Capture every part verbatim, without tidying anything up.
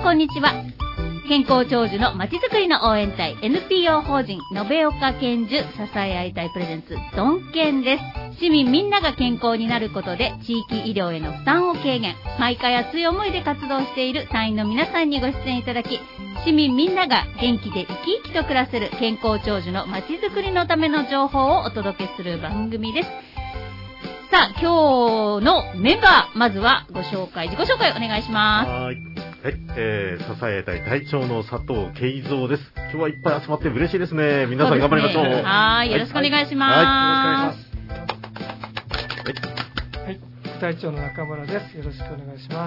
こんにちは。健康長寿のまちづくりの応援隊 エヌピーオー 法人延岡健寿支え合いたいプレゼンツドンケンです。市民みんなが健康になることで地域医療への負担を軽減、毎回熱い思いで活動している隊員の皆さんにご出演いただき、市民みんなが元気で生き生きと暮らせる健康長寿のまちづくりのための情報をお届けする番組です。さあ、今日のメンバー、まずはご紹介、自己紹介お願いします。 はい、はい、えー、支えたい隊長の佐藤慶三です。今日はいっぱい集まって嬉しいですね。皆さん頑張りましょう。うね、 はい、よろしくお願いします。 はい、よろしくお願いします。はい、はい、副隊長の中村です。よろしくお願いします。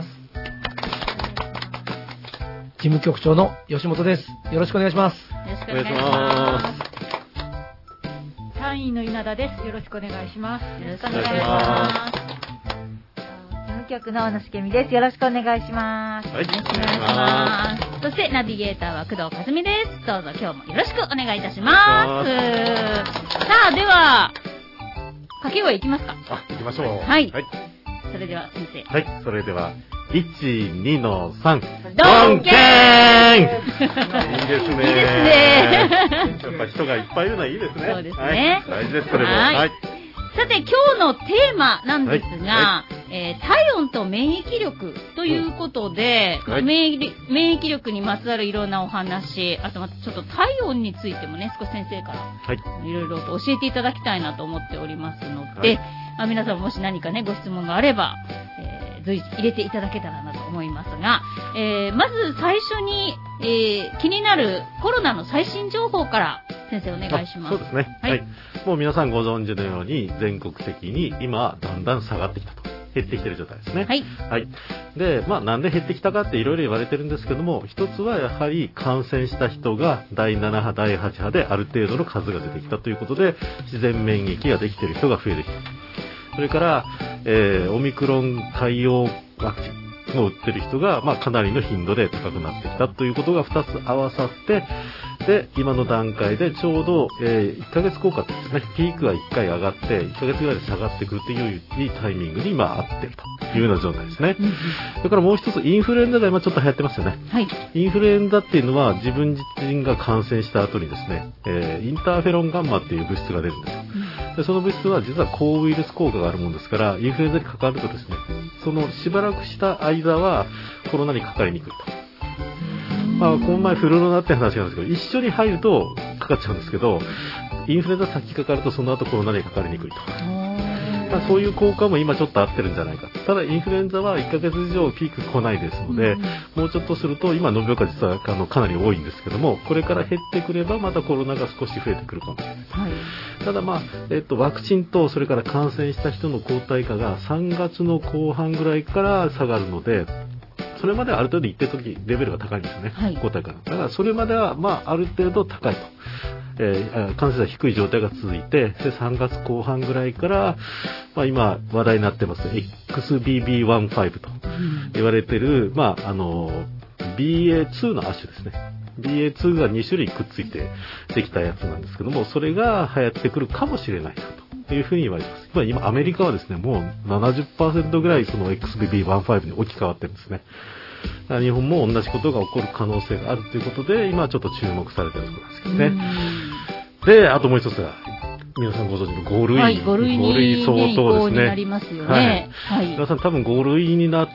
事務局長の吉本です。よろしくお願いします。 よろしくお願いします。 隊員の稲田です。よろしくお願いします。よろしくお願いします。 事務局の小野茂美です。よろしくお願いします。 はい、お願いします。そしてナビゲーターは工藤和美です。どうぞ今日もよろしくお願いいたします。さあ、では掛け声いきますか。 あ、いきましょう。 はい。はい、それでは先生。 はい、それではいち、にのさん、 ドンケーン。いいですね。 いいですね。 やっぱ人がいっぱいいるのはいいですね。 そうですね。 はい、大事です、これも。はい。はい、 さて、今日のテーマなんですが、はいはい、えー、体温と免疫力ということで、うん、はい、免疫、免疫力にまつわるいろんなお話、あとまたちょっと体温についてもね、少し先生から、はい、いろいろと教えていただきたいなと思っておりますので、はい、まあ、皆さんもし何かね、ご質問があれば、えー随時入れていただけたらなと思いますが、えー、まず最初に、えー、気になるコロナの最新情報から先生お願いします。 そうですね、はい、はい、もう皆さんご存知のように全国的に今だんだん下がってきたと、減ってきている状態ですね。はい、はい、で、まあ、なんで減ってきたかっていろいろ言われてるんですけども、一つはやはり感染した人がだいなな波だいはち波である程度の数が出てきたということで、自然免疫ができている人が増えてきた。それから、えー、オミクロン対応ワクチンを打ってる人が、まあ、かなりの頻度で高くなってきたということがふたつ合わさって、で、今の段階でちょうど、えー、いっかげつ効果ですね、ピークがいっかい上がって、いっかげつぐらいで下がってくるといういいタイミングに今合っているというような状態ですね。それからもう一つ、インフルエンザが今ちょっと流行ってますよね。はい。インフルエンザっていうのは自分自身が感染した後にですね、えー、インターフェロンガンマっていう物質が出るんですよ。でその物質は実は抗ウイルス効果があるものですから、インフルエンザにかかるとですね、そのしばらくした間はコロナにかかりにくいと。まあ、この前フルロナって話なんですけど、一緒に入るとかかっちゃうんですけど、インフルエンザ先かかるとその後コロナにかかりにくいと。まあ、そういう効果も今ちょっと合ってるんじゃないか。ただインフルエンザはいっかげつ以上ピーク来ないですので、うん、もうちょっとすると、今延岡実はあのかなり多いんですけども、これから減ってくればまたコロナが少し増えてくるかもしれない。はい、ただまあ、えっと、ワクチンとそれから感染した人の抗体価がさんがつの後半ぐらいから下がるので、それまではある程度一定時レベルが高いんですよね、はい、抗体価が。だからそれまではまあある程度高いと。えー、感染者低い状態が続いて、でさんがつこう半ぐらいから、まあ、今話題になってます エックスビービーワンファイブ と言われてる、まああの ビーエーツー の亜種ですね。ビーエーツー がにしゅるいくっついてできたやつなんですけども、それが流行ってくるかもしれないというふうに言われてます。今、今アメリカはですね、もう ななじゅっパーセント ぐらいその エックスビービーワンファイブ に置き換わってるんですね。日本も同じことが起こる可能性があるということで、今ちょっと注目されているところなんですけどね。で、あともう一つが、皆さんご存知のご類、はい、ご類に相当ですね。なりますよね。はい。はい、皆さん多分ご類になって、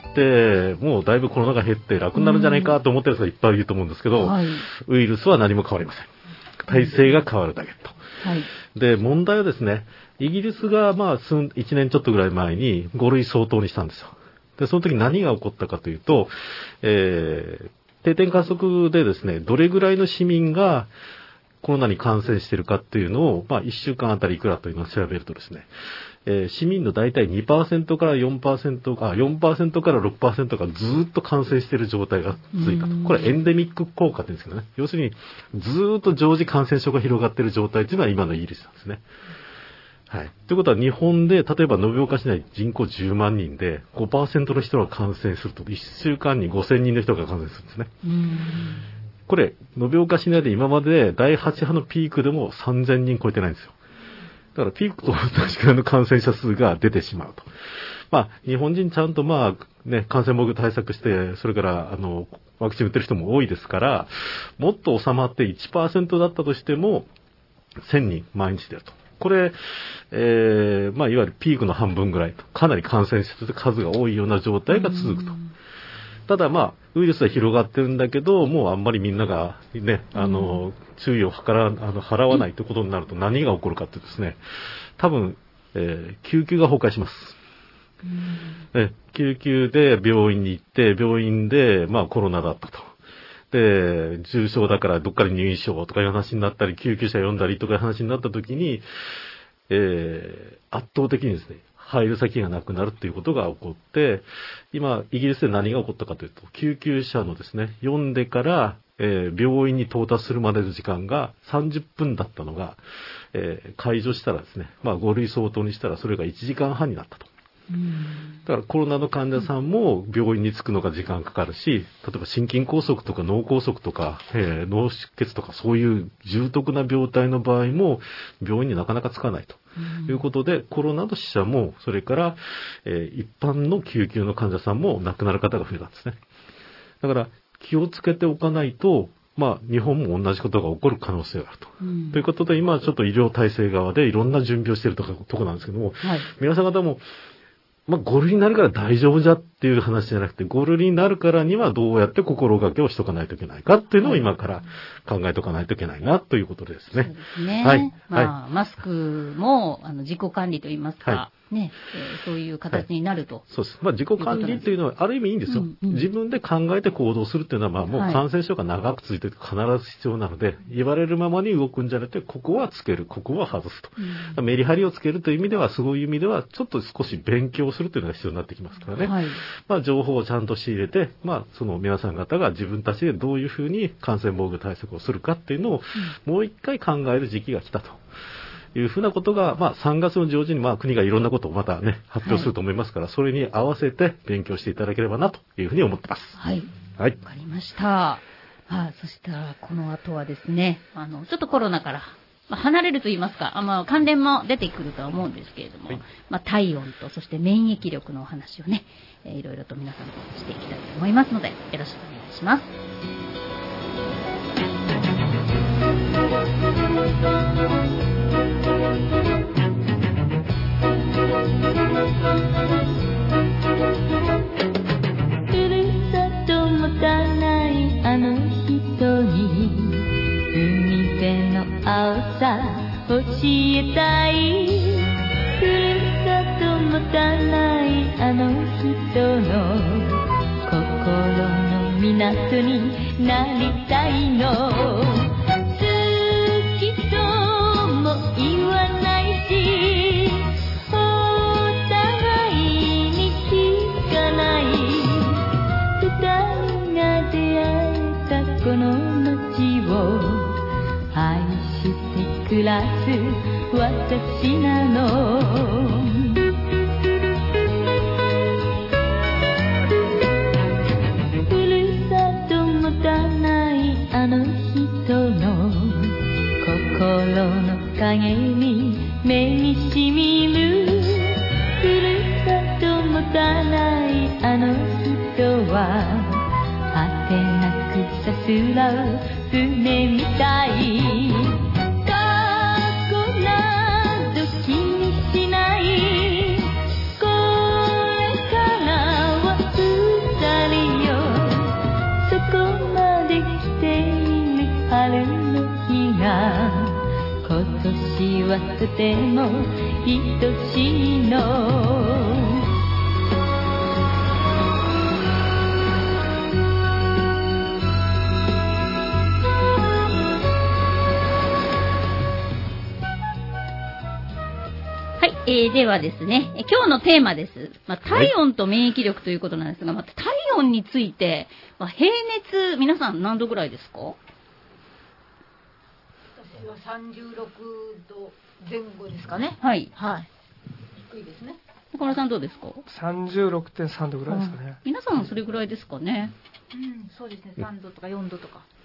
もうだいぶコロナが減って楽になるんじゃないかと思ってる人がいっぱいいると思うんですけど、はい、ウイルスは何も変わりません。体制が変わるだけと。はい、で、問題はですね、イギリスがまあいちねんちょっとぐらい前にご類相当にしたんですよ。で、その時何が起こったかというと、えー、定点観測でですね、どれぐらいの市民がコロナに感染しているかっていうのを、まあ、いっしゅうかんあたりいくらというのを調べるとですね、えー、市民の大体 にパーセント から よんパーセント か、よんパーセント から ろくパーセント がずーっと感染している状態が続いたと。これエンデミック効果って言うんですけどね。要するに、ずーっと常時感染症が広がっている状態というのは今のイギリスなんですね。はい。ということは日本で、例えば延岡市内人口じゅうまんにんで ごパーセント の人が感染すると、いっしゅうかんにごせんにんの人が感染するんですね。うんこれ、延岡市内で今までだいはち波のピークでもさんぜんにん超えてないんですよ。だからピークと同じくらいの感染者数が出てしまうと。 まあ、日本人ちゃんとまあ、ね、感染防御対策して、それから、あの、ワクチン打ってる人も多いですから、もっと収まって いちパーセント だったとしても、せんにん毎日出ると。これ、えー、まあ、いわゆるピークの半分ぐらいと、かなり感染者数数が多いような状態が続くと。ただまあ、ウイルスは広がってるんだけど、もうあんまりみんながね、あの、注意を払ら、あの、払わないということになると何が起こるかってですね、多分、えー、救急が崩壊します。え救急で病院に行って、病院で、まあコロナだったと。で、重症だからどっかで入院しようとかいう話になったり、救急車呼んだりとかいう話になった時に、えー、圧倒的にですね、入る先がなくなるっていうことが起こって、今、イギリスで何が起こったかというと、救急車のですね、呼んでから、えー、病院に到達するまでの時間がさんじゅっぷんだったのが、えー、解除したらですね、まあご類相当にしたらそれがいちじかんはんになったと。だからコロナの患者さんも病院に着くのが時間かかるし、例えば心筋梗塞とか脳梗塞とか、えー、脳出血とかそういう重篤な病態の場合も病院になかなか着かないということで、コロナの死者もそれから、えー、一般の救急の患者さんも亡くなる方が増えたんですね。だから気をつけておかないと、まあ、日本も同じことが起こる可能性があると。うん、ということで、今はちょっと医療体制側でいろんな準備をしているところなんですけども、はい、皆さん方も、まあ、ご類になるから大丈夫じゃっていう話じゃなくて、ご類になるからにはどうやって心がけをしとかないといけないかっていうのを今から考えとかないといけないなということですね。 そうですね。 はい。 まあ、 はい、 マスクも、あの、自己管理といいますか、はい、ね、えー、そういう形になると、はい。 そうです。まあ、自己管理っていうのはある意味いいんですよ。うんうん、自分で考えて行動するっていうのは、まあ、もう感染症が長く続いて必ず必要なので、はい、言われるままに動くんじゃなくて、ここはつける、ここは外すと。うん、メリハリをつけるという意味では、そういう意味では、ちょっと少し勉強するというのが必要になってきますからね。はい、まあ、情報をちゃんと仕入れて、まあ、その皆さん方が自分たちでどういうふうに感染防御対策をするかっていうのを、うん、もう一回考える時期が来たと。いうふうなことが、まあ、さんがつの上旬に、まあ、国がいろんなことをまたね、発表すると思いますから、はい、それに合わせて勉強していただければな、というふうに思ってます。 はい。 はい。 わかりました。はい。そしたら、この後はですね、あの、ちょっとコロナから、まあ、離れると言いますか、あまあ、関連も出てくるとは思うんですけれども、はい、まあ、体温と、そして免疫力のお話をね、えー、いろいろと皆さんとしていきたいと思いますので、よろしくお願いします。 ふるさと持たないあの人に海辺の青さ教えたい。ふるさと持たないあの人の心の港になりたいの。言わないし、お互いに聞かない。二人が出会えたこの街を愛して暮らす私なの。ふるさと持たないあの人の心の影に目にしみる。ふるさと持たないあの人は果てなくさすらう船みたい。過去など気にしない。これからは二人よ。そこまで来ている春の日が今年はとても愛しいの。 はい、えー、ではですね、今日のテーマです。まあ、体温と免疫力ということなんですが、まあ、体温について、まあ、平熱、皆さん何度ぐらいですか？ さんじゅうろくどぜん後ですかね。 はい。 はい。低いですね。 岡村さんどうですか？ さんじゅうろくてんさんどぐらいですかね。 皆さんもそれぐらいですかね。 うん、そうですね。さんどとかよんどとか。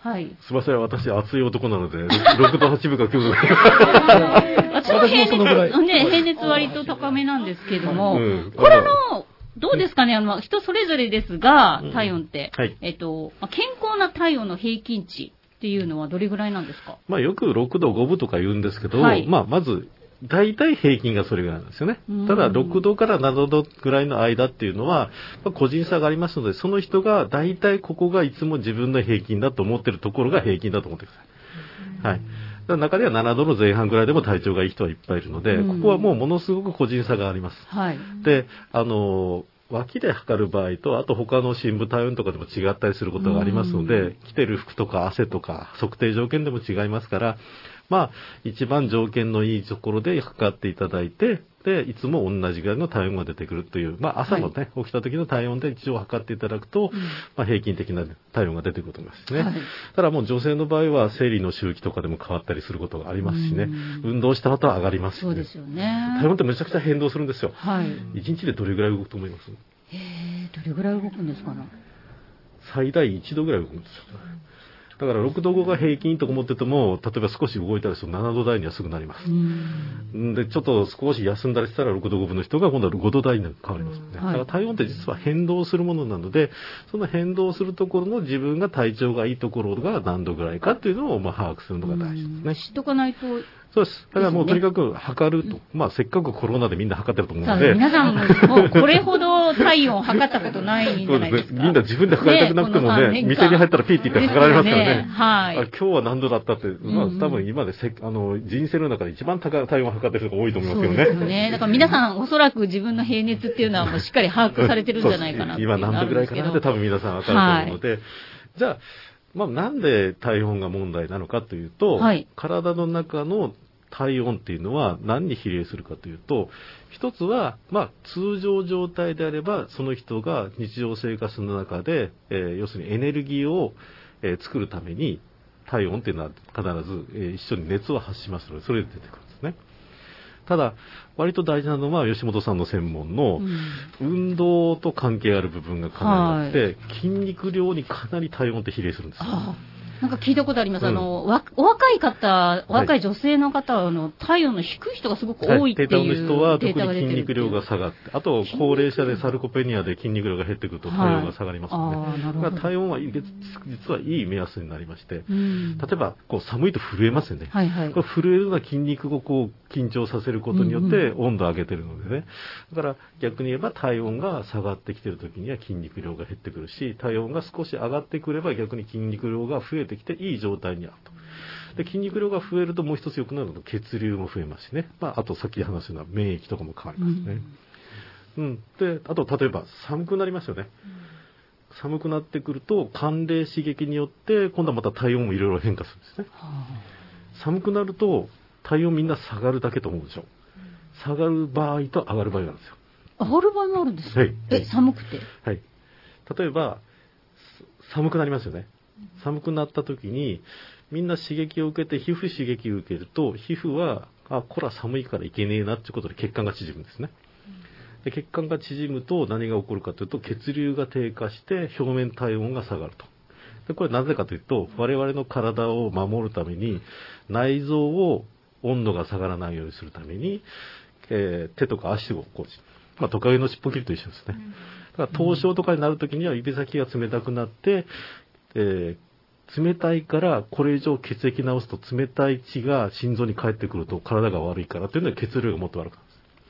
はい。 すみません、私熱い男なので、ろくどはちぶかきゅうど。 私も平熱、ね、平熱割と高めなんですけども、うん、これあの、どうですかね、あの、人それぞれですが、体温って、うんはい、えっと、健康な体温の平均値っていうのはどれぐらいなんですか？ まあよくろくどごぶとか言うんですけど、はい、まあまず、大体平均がそれぐらいなんですよね。ただろくどからななどぐらいの間っていうのは、まあ、個人差がありますので、その人が大体ここがいつも自分の平均だと思ってるところが平均だと思ってください。はい。中ではななどの前半ぐらいでも体調がいい人はいっぱいいるので、ここはもうものすごく個人差があります。はい。で、あの、脇で測る場合と、あと他の深部体温とかでも違ったりすることがありますので、着てる服とか汗とか測定条件でも違いますから、まあ、一番条件のいいところで測っていただいて、で、いつも同じぐらいの体温が出てくるという、まあ、朝のね、はい、起きた時の体温で一応測っていただくと、うん、まあ、平均的な体温が出てくると思いますね。はい、ただもう女性の場合は生理の周期とかでも変わったりすることがありますしね、運動した後は上がりますし、ね、 そうですよね。 体温ってめちゃくちゃ変動するんですよ。はい。いちにちでどれぐらい動くと思います？ へー、どれぐらい動くんですかね。 最大いちどぐらい動くんですよ。だからろくどごが平均とか思ってても、例えば少し動いたりするとななど台にはすぐなります。んで、ちょっと少し休んだりしたらろくどごぶの人が今度はごど台に変わりますね。だから体温って実は変動するものなので、その変動するところの自分が体調がいいところが何度ぐらいかっていうのをまあ把握するのが大事ですね。 知っとかないと。 そうです。だからもうとにかく測ると。まあせっかくコロナでみんな測ってると思うので。 皆さんもうこれほど体温を測ったことないんじゃないですか。 みんな自分で測りたくなくてもね、店に入ったらピーって言って測られますからね。はい。今日は何度だったって、まあ多分今でせあの人生の中で一番高い体温を測ってる人が多いと思いますけどね。 そうですよね。だから皆さんおそらく自分の平熱っていうのはもうしっかり把握されてるんじゃないかなっていうのがあるんですけど。 今何度ぐらいかなって多分皆さん分かると思うので、はい、じゃあ、まあなんで体温が問題なのかというと、はい、体の中の体温っていうのは何に比例するかというと、一つは、まあ、通常状態であれば、その人が日常生活の中で、えー、要するにエネルギーを、えー、作るために、体温っていうのは必ず、えー、一緒に熱を発しますので、それで出てくるんですね。ただ、割と大事なのは、吉本さんの専門の、運動と関係ある部分がかなりあって、はい、筋肉量にかなり体温って比例するんですよ。 なんか聞いたことあります。うん、あの、わ、お若い方、若い女性の方は、あの、体温の低い人がすごく多いっていうデータが出てる。 低体温の人は特に筋肉量が下がって、あと、高齢者でサルコペニアで筋肉量が減ってくると体温が下がりますので、はい、だから体温は実はいい目安になりまして、うん、例えば、こう寒いと震えますよね。はいはい、これ震えるような筋肉をこう緊張させることによって温度を上げてるのでね。だから逆に言えば体温が下がってきてる時には筋肉量が減ってくるし、体温が少し上がってくれば逆に筋肉量が増えてきていい状態にあると。で、筋肉量が増えるともう一つ良くなるのが血流も増えますしね。まあ、あとさっき話したような免疫とかも変わりますね。うん、うん。で、あと例えば寒くなりますよね。うん、寒くなってくると寒冷刺激によって今度はまた体温もいろいろ変化するんですね。はあ、寒くなると体温みんな下がるだけと思うでしょ。下がる場合と上がる場合があるんですよ。 上がる場合もあるんですか？はい。え、寒くて？ はい。例えば、寒くなりますよね。寒くなった時に、みんな刺激を受けて、皮膚刺激を受けると、皮膚は、あ、こら寒いからいけねえなっていうことで血管が縮むんですね。で、血管が縮むと何が起こるかというと、血流が低下して表面体温が下がると。で、これなぜかというと、我々の体を守るために、内臓を温度が下がらないようにするために、えー、手とか足をこう、まあ、トカゲの尻尾切ると一緒ですね。だから凍傷とかになるときには指先が冷たくなって、えー、冷たいからこれ以上血液直すと冷たい血が心臓に返ってくると体が悪いからというのは血流がもっと悪くな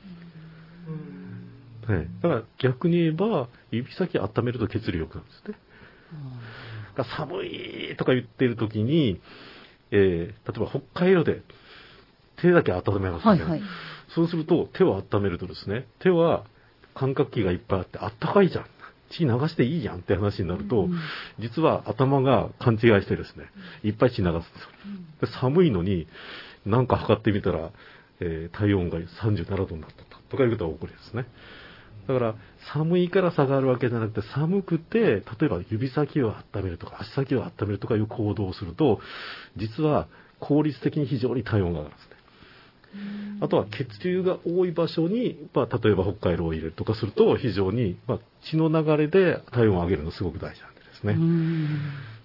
るんです。ね、だから逆に言えば指先温めると血流良くなるんですね。だから寒いとか言ってるときに、えー、例えば北海道で手だけ温めますね。はいはい、そうすると手を温めるとですね、手は感覚器がいっぱいあってあったかいじゃん。血流していいじゃんって話になると、うん、実は頭が勘違いしてですね、いっぱい血流すんですよ。で寒いのになんか測ってみたら、えー、体温がさんじゅうななどになったとかいうことが起こるんですね。だから寒いから下がるわけじゃなくて、寒くて例えば指先を温めるとか足先を温めるとかいう行動をすると、実は効率的に非常に体温が上がるんですね。あとは血流が多い場所に、まあ、例えば北海道を入れるとかすると非常に、まあ、血の流れで体温を上げるのすごく大事なんですね。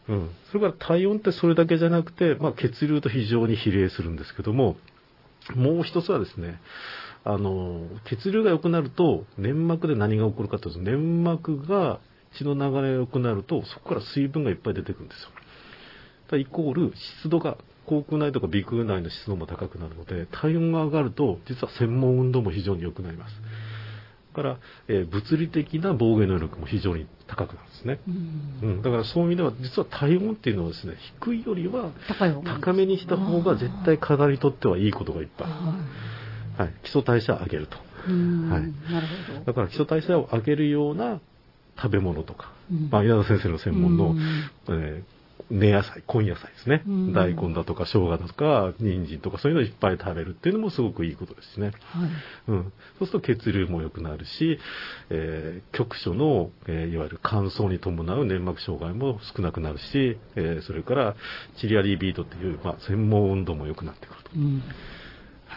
うん。それから体温ってそれだけじゃなくて、まあ、血流と非常に比例するんですけども、もう一つはですね、あの、血流が良くなると、粘膜で何が起こるかというと、粘膜が血の流れが良くなると、そこから水分がいっぱい出てくるんですよ。だイコール、湿度が、口腔内とか鼻腔内の湿度も高くなるので、体温が上がると、実は繊毛運動も非常に良くなります。だから、えー、物理的な防御能力も非常に高くなるんですね。うん、うん、だからそういう意味では、実は体温っていうのはですね、低いよりは高めにした方が絶対体にとってはいいことがいっぱい。はい、基礎代謝を上げると。はい、なるほど。だから基礎代謝を上げるような食べ物とか、うん、まあ、稲田先生の専門の、えー根野菜、根野菜ですね、うん、大根だとか生姜だとか人参とかそういうのをいっぱい食べるっていうのもすごくいいことですしね、はい、うん、そうすると血流も良くなるし、えー、局所の、えー、いわゆる乾燥に伴う粘膜障害も少なくなるし、えー、それからチリアリービートっていう、まあ、繊毛運動も良くなってくると、うん、はい、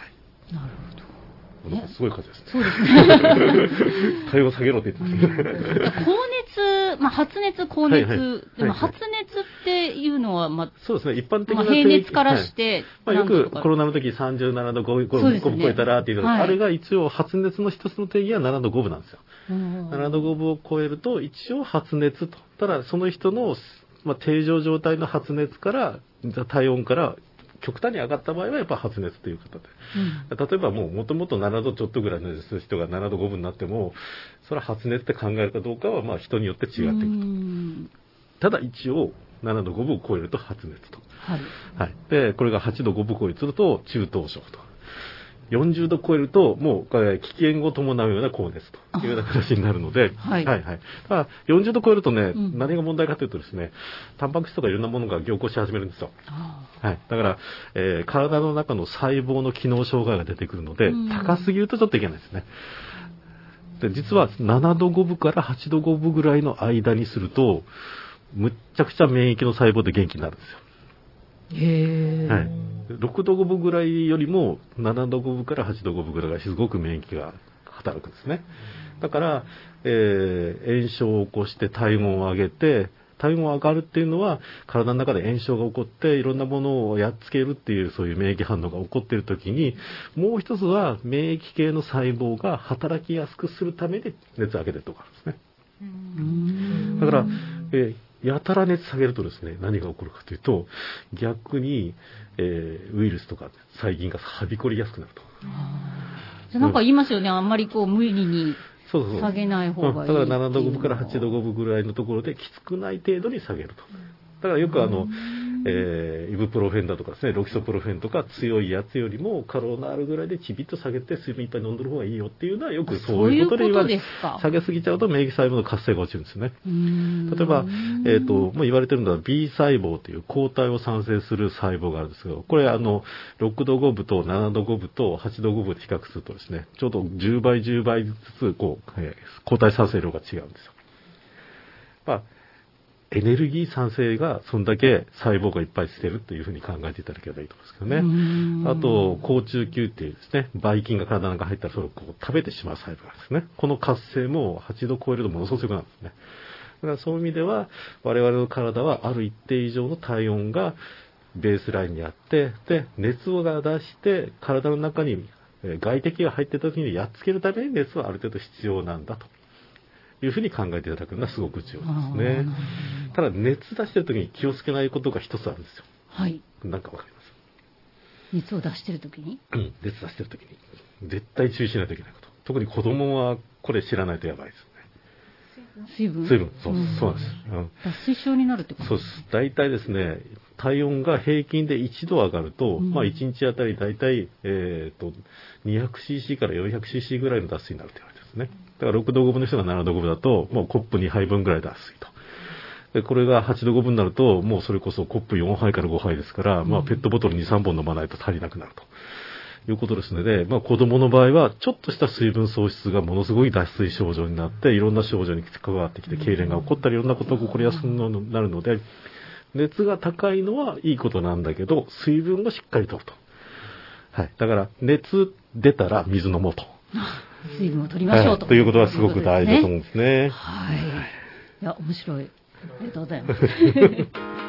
なるほど。なんかすごい数ですね。そうですね。体温下げろって言ってますね。 高熱、まあ、発熱、高熱、はいはい、でも発熱っていうのは、まあ、 そうですね、一般的な、 まあ、平熱からして、 はい、まあ、よくコロナの時さんじゅうななどごぶ超えたらっていうのが、はい、あれが一応発熱の一つの定義はななどごぶなんですよ。ななどごぶを超えると一応発熱と。ただその人の、まあ、定常状態の発熱から、体温から極端に上がった場合はやっぱ発熱ということで、うん、例えばもうもともとななどちょっとぐらいの人がななどごぶになってもそれは発熱って考えるかどうかはまあ人によって違ってくると。ただ一応ななどごぶを超えると発熱と、はいはい、でこれがはちどごぶを超えると中等症と、よんじゅうど超えるともう危険を伴うような高熱というような形になるので、はいはいはい、ただよんじゅうど超えるとね、うん、何が問題かというとですね、タンパク質とかいろんなものが凝固し始めるんですよ。はい、だから、えー、体の中の細胞の機能障害が出てくるので、うん、高すぎるとちょっといけないですね。で実はななどごぶからはちどごぶぐらいの間にするとむっちゃくちゃ免疫の細胞で元気になるんですよ。へー、はい、ろくどごぶぐらいよりもななどごぶからはちどごぶぐらいがすごく免疫が働くんですね。だから、えー、炎症を起こして体温を上げて、体温が上がるっていうのは体の中で炎症が起こっていろんなものをやっつけるっていうそういう免疫反応が起こっているときに、もう一つは免疫系の細胞が働きやすくするために熱を上げてるところですね。うーん、だから、えーやたら熱下げるとですね、何が起こるかというと、逆に、えー、ウイルスとか細菌がはびこりやすくなると。 じゃなんか言いますよね、あんまりこう無理に下げない方がいい。 そうそうそう、だからななどごぶからはちどごぶぐらいのところできつくない程度に下げると。だからよくあの、えー、イブプロフェンだとかですね、ロキソプロフェンとか強いやつよりもカロナールぐらいでちびっと下げて水分いっぱい飲んでる方がいいよっていうのはよくそういうことで言われて、下げすぎちゃうと免疫細胞の活性が落ちるんですね。例えば、えっと、もう言われてるのは B 細胞という抗体を産生する細胞があるんですけど、これあの、ろくどごぶとななどごぶとはちどごぶで比較するとですね、ちょうどじゅうばいじゅうばいずつこう、えー、抗体産生量が違うんですよ。まあエネルギー産生がそんだけ細胞がいっぱいしてるというふうに考えていただければいいと思うんですけどね。あと、好中球っていうですね、ばい菌が体の中に入ったらそれをこう食べてしまう細胞がですね。この活性もはちど超えるとものすごく強くなるんですね。だからそういう意味では、我々の体はある一定以上の体温がベースラインにあって、で、熱を出して体の中に外敵が入ってた時にやっつけるために熱はある程度必要なんだと。いうふうに考えていただくのはすごく重要ですね。ただ熱出してる時に気をつけないことが一つあるんですよ。はい。なんかわかります？ 熱を出してる時に？ うん、熱出してる時に絶対注意しないといけないこと。特に子供はこれ知らないとやばいですね。 水分？ 水分。そう、うん、そうなんです。 うん、脱水症になるってことですか？そうです。大体ですね、体温が平均でいちど上がると、うん、まあいちにちあたり大体、えっと、にひゃくシーシー から よんひゃくシーシー ぐらいの脱水になると言われてますね。だからろくどごぶの人がななどごぶだと、もうコップにはいぶんぐらい脱水と。で、これがはちどごぶになると、もうそれこそコップよんはいからごはいですから、うん、まあペットボトルにさんぼん飲まないと足りなくなるということですので、まあ子供の場合は、ちょっとした水分喪失がものすごい脱水症状になって、いろんな症状に関わってきて、痙攣が起こったり、いろんなことが起こりやすくなるので、熱が高いのはいいことなんだけど、水分をしっかりとると。はい。だから、熱出たら水飲もうと。 水分を取りましょうと、 はい、ということはすごく大事だと思うんですね。 はい。いや、面白い。ありがとうございます。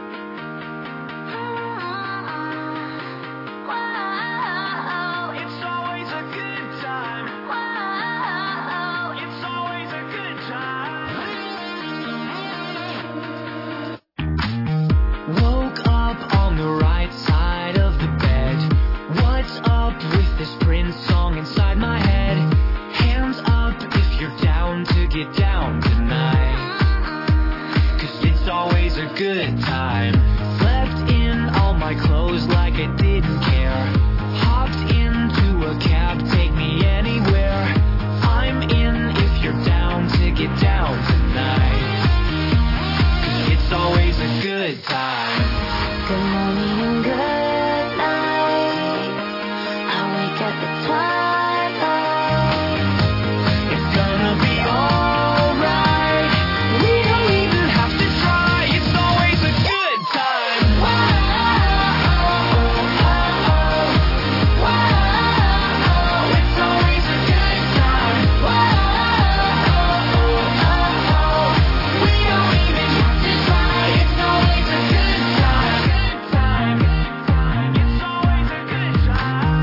down tonight. 'Cause it's always a good time. Slept in all my clothes like I didn't care. Hopped into a cab, take me anywhere. I'm in if you're down to get down tonight. 'Cause it's always a good time. Good morning and good night. I wake up at twilight. It's gonna be alright. We don't even have to try. It's always a good time. Whoa, oh, oh, oh. Whoa, it's always a good time. Whoa, oh, oh. We don't even have to try. It's always a good time. Good time. It's always a good time.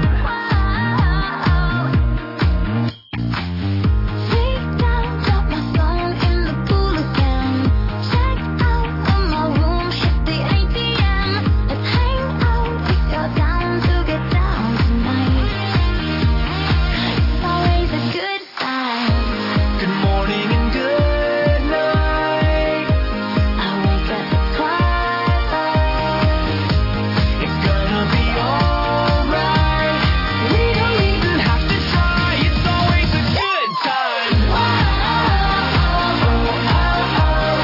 Sleep down, drop my phone in the pool again. Check out of my room, hit the A T M. Let's hang out if you're down to get down tonight. It's always a good time. Good morning and good night. I wake up at twilight. It's gonna be alright. We don't even have to try. It's always a good time. Whoa, oh, oh, oh.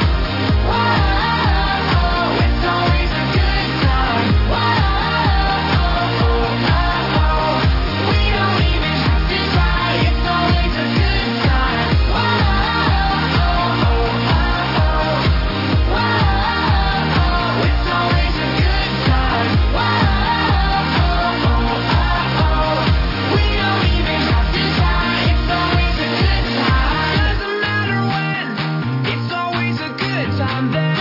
Whoa, it's always a good time. Whoa, oh, oh. We don't even have to try. It's always a good time. Whoa, oh, oh. Whoa, it's always a good time. Whoa, oh, oh. We don't even have to try. It's always a good time. Doesn't matter when. It's always a good time then.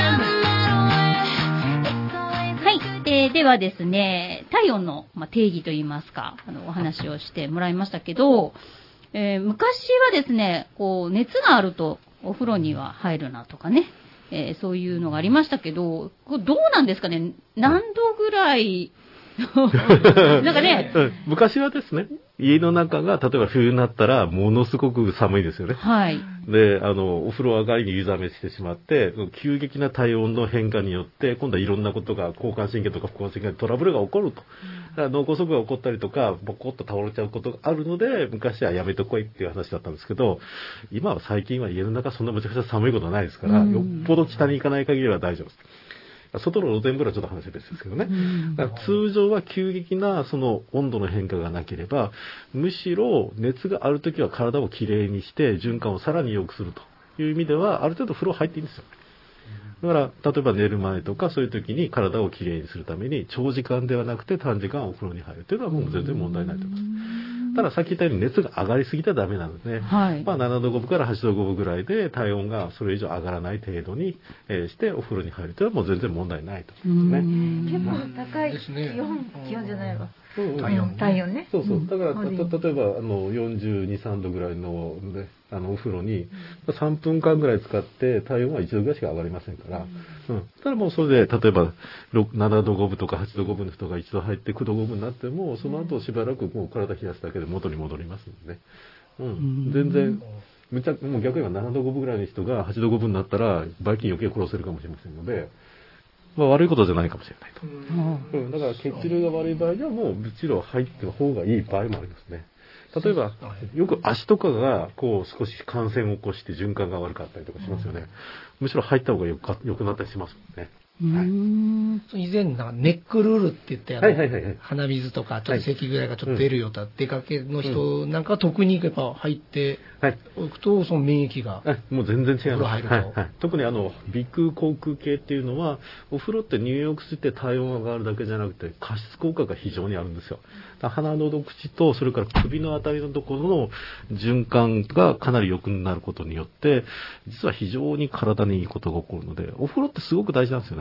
はい。えーではですね、体温の、まあ、定義といいますか、あの、お話をしてもらいましたけど、えー昔はですね、こう、熱があるとお風呂には入るなとかね、えーそういうのがありましたけど、これどうなんですかね、何度ぐらい、なんかね、 うん昔はですね、家の中が、例えば冬になったら、ものすごく寒いですよね。 はい。 で、あの、お風呂上がりに湯冷めしてしまって、急激な体温の変化によって、今度はいろんなことが、交感神経とか副交感神経にトラブルが起こると。だから脳梗塞が起こったりとか、ボコッと倒れちゃうことがあるので、昔はやめとこいっていう話だったんですけど、今は最近は家の中そんなむちゃくちゃ寒いことはないですから、 うんよっぽど北に行かない限りは大丈夫です。外の露天風呂はちょっと話は別ですけどね。だから通常は急激なその温度の変化がなければ、むしろ熱があるときは体をきれいにして循環をさらに良くするという意味では、ある程度風呂入っていいんですよ。だから、例えば寝る前とかそういう時に体をきれいにするために、長時間ではなくて短時間お風呂に入るというのはもう全然問題ないと思います。たださっき言ったように熱が上がりすぎたらダメなので、 はい。 まあななどごぶからはちどごぶぐらいで体温がそれ以上上がらない程度に、えーしてお風呂に入るというのはもう全然問題ないと思いますね。 結構高いですね気温、気温じゃないわ。 うんうん体温ね体温ね。 そうそう。だから、 うんた例えば、あの、よんじゅうに、さんどぐらいの、ね、あの、お風呂に、さんぷんかんぐらい使って、体温はいちどぐらいしか上がりませんから、うん。ただもうそれで、例えば、ろくななどごぶとかはちどごぶの人が一度入ってきゅうどごぶになっても、その後しばらくもう体冷やすだけで元に戻りますので、うん。全然、むちゃ、もう逆にはななどごぶぐらいの人がはちどごぶになったら、ばい菌余計殺せるかもしれませんので、まあ悪いことじゃないかもしれないと。うん、だから血流が悪い場合にはもうむしろ入ってる方がいい場合もありますね。例えば、よく足とかがこう少し感染を起こして循環が悪かったりとかしますよね。むしろ入った方がよくか良くなったりしますもんね。 うーん。 以前なんかネックルールって言ってあの、 はいはいはいはい鼻水とかちょっと咳ぐらいがちょっと出るよとか、出かけの人なんかは特にやっぱ入ってはい。 おくとその免疫が、 あもう全然違います。 お風呂入るとはいはい、特にあの、鼻腔口腔系っていうのは、お風呂って入浴して体温が上がるだけじゃなくて、加湿効果が非常にあるんですよ。だから鼻のど口と、それから首のあたりのところの循環がかなり良くなることによって、実は非常に体にいいことが起こるので、お風呂ってすごく大事なんですよね。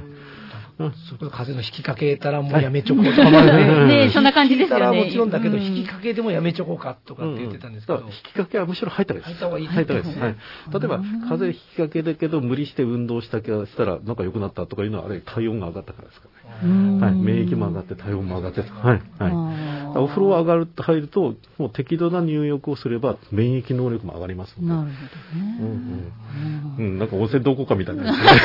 そこで風邪の引きかけたらもうやめちょこうとかもあるね。 ねそんな感じですよね。 引きたらもちろんだけど、引きかけでもやめちょこうかとかって言ってたんですけど。 引きかけはむしろ入った方がいいです。 入った方がいい。 入った方がいいです。はい。例えば、風邪引きかけだけど無理して運動したけしたらなんか良くなったとかいうのはあれ体温が上がったからですかね。はい。免疫も上がって体温も上がってと。はい。はい。お風呂上がると入ると、もう適度な入浴をすれば免疫能力も上がりますので。 なるほどね。 うんうん。うん、なんか温泉どこかみたいな。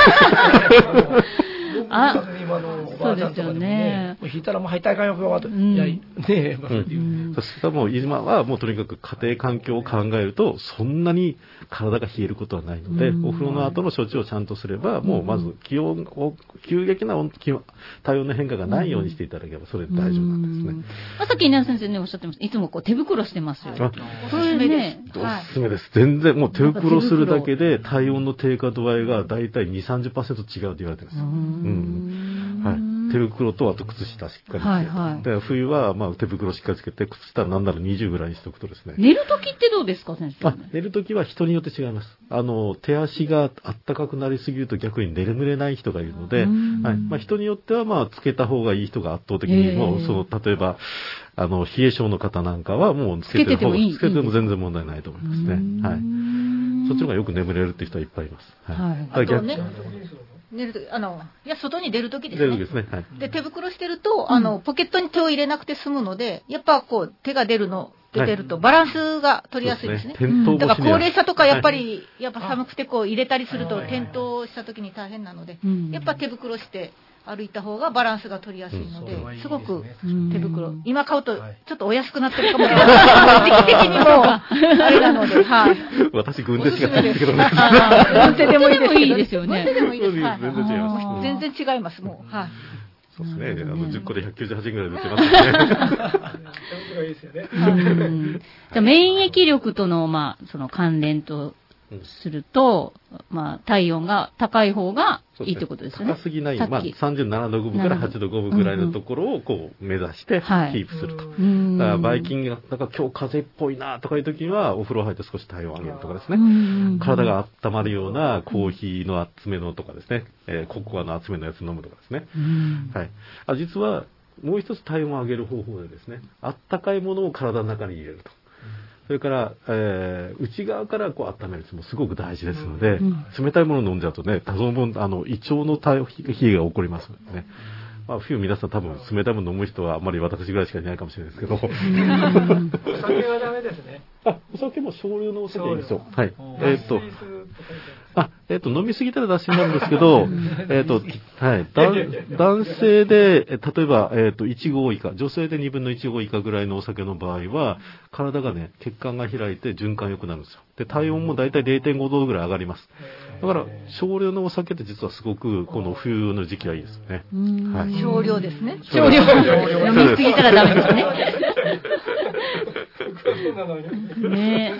あ、 今のおばあちゃんとかでもね、もう引いたらもう入ったらあかんよと、いや、ねえ、 そしたらもう今はもうとにかく家庭環境を考えると、そんなに体が冷えることはないので、お風呂の後の処置をちゃんとすれば、もうまず気温を、急激な体温の変化がないようにしていただければ、それで大丈夫なんですね。 さっき稲田先生ね、おっしゃってました。いつもこう手袋してますよ。 それね、 おすすめです。全然、もう手袋するだけで体温の低下度合いがだいたいに、さんじゅっパーセント違うと言われてるんですよ。うんはい、手袋とあと靴下しっかりつけて、はいはい、で冬はまあ手袋しっかりつけて靴下はなんならにじゅうぐらいにしておくとですね。 寝るときってどうですか先生？ あ、寝るときは人によって違います。あの手足があったかくなりすぎると逆に眠れない人がいるので、はいまあ、人によってはまあつけた方がいい人が圧倒的にもうその例えばあの冷え性の方なんかはもうつけてる方がつけても全然問題ないと思いますね。はい。そっちの方がよく眠れるっていう人はいっぱいいます。はい。はい、 あとね。寝るとき、あの、いや、外に出るときですね。 出るときですね。はい。 で、手袋してると、あの、ポケットに手を入れなくて済むので、やっぱこう、手が出るの、出てると、バランスが取りやすいですね。だから高齢者とかやっぱり、やっぱ寒くてこう、入れたりすると、転倒したときに大変なので、やっぱ手袋して、歩いた方がバランスが取りやすいので、すごく手袋。今買うと、ちょっとお安くなってるかもしれない。時期的にも、あれなので、はい。 私、軍手しかないですけどね。 軍手でもいいですけど。 いいですよね。 軍手でもいいです。 全然違います。 全然違います、もう。はい。 そうですね。あの、じゅっこでひゃくきゅうじゅうはちえんぐらいで売ってますね。 いいですよね。 じゃあ、免疫力との、まあ、その関連と、すると、まあ、体温が高い方がいいってことですよね。 高すぎない、まあ、さんじゅうななどごぶからはちどごぶぐらいのところをこう目指してキープすると。はい、だからバイキングが、だから今日風邪っぽいなとかいう時はお風呂入って少し体温を上げるとかですね。体が温まるようなコーヒーの厚めのとかですね、えー、ココアの厚めのやつ飲むとかですね。はい。あ、実はもう一つ体温を上げる方法でですね、あったかいものを体の中に入れると。それから、えー、内側からこう温めるのもすごく大事ですので、うん、冷たいものを飲んじゃうとね、多少もあの胃腸の冷えが起こりますのでね。まあ、冬皆さん多分冷たいもの飲む人はあんまり私ぐらいしかいないかもしれないですけど。お酒はダメですね。 あ、お酒も少量のお酒いいですよ。はい。えっと、あ、えっと、飲みすぎたら脱脂になるんですけど、えっと、はい。男性で、例えば、えっと、いちごう以下、女性でにぶんのいちごう以下ぐらいのお酒の場合は、体がね、血管が開いて循環良くなるんですよ。で、体温もだいたい れいてんごどぐらい上がります。だから、少量のお酒って実はすごく、この冬の時期はいいですね。 はい。少量ですね。 少量。飲みすぎたらダメですね。ね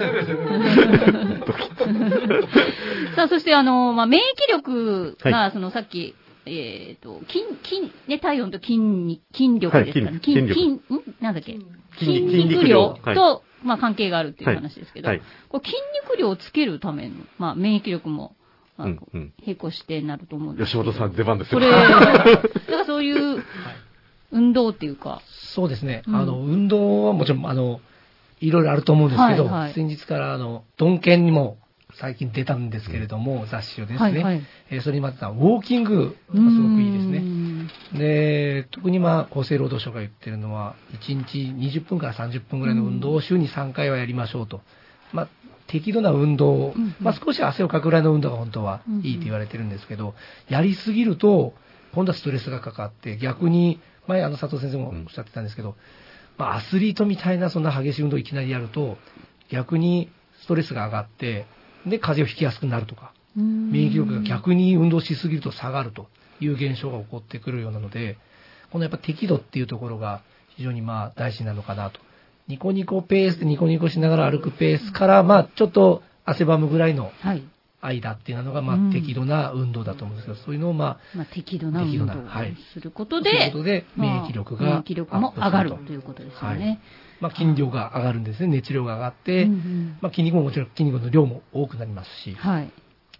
さあ、そしてあの、まあ、免疫力が、はい、そのさっき、えっ、ー、と、筋、筋、ね、体温と筋に、筋力ですかね。はい、筋、筋、筋、んなんだっけ筋肉量と、はい、まあ、関係があるっていう話ですけど、はいはい、こう筋肉量をつけるための、まあ、免疫力も、まあうんうん、並行してなると思うんですけど。 吉本さん出番ですよ。 これ、だからそういう運動っていうか。 そうですね。うん、あの、運動はもちろん、あの、いろいろあると思うんですけど、はいはい、先日からあの、ドンケンにも最近出たんですけれども、うん、雑誌をですね、はいはい、えー、それにまたウォーキングがすごくいいですね。で、特にまあ、厚生労働省が言ってるのは、いちにちにじゅっぷんからさんじゅっぷんぐらいの運動を週にさんかいはやりましょうと。まあ、適度な運動、まあ少し汗をかくぐらいの運動が本当はいいと言われてるんですけど、やりすぎると、今度はストレスがかかって、逆に、前あの佐藤先生もおっしゃってたんですけど、まあ、アスリートみたいなそんな激しい運動をいきなりやると逆にストレスが上がってで風邪をひきやすくなるとか免疫力が逆に運動しすぎると下がるという現象が起こってくるようなのでこのやっぱ適度っていうところが非常にまあ大事なのかなとニコニコペースでニコニコしながら歩くペースからまあちょっと汗ばむぐらいの間っていうのがまあ適度な運動だと思うんですけど、そういうのをまあ、 まあ、適度な運動をすることで、はい、 ということで免疫力が、 まあ、免疫力も上がるということですよね。 はい、まあ、筋量が上がるんですね。熱量が上がって、うんうん、まあ、筋肉ももちろん筋肉の量も多くなりますし、 はい、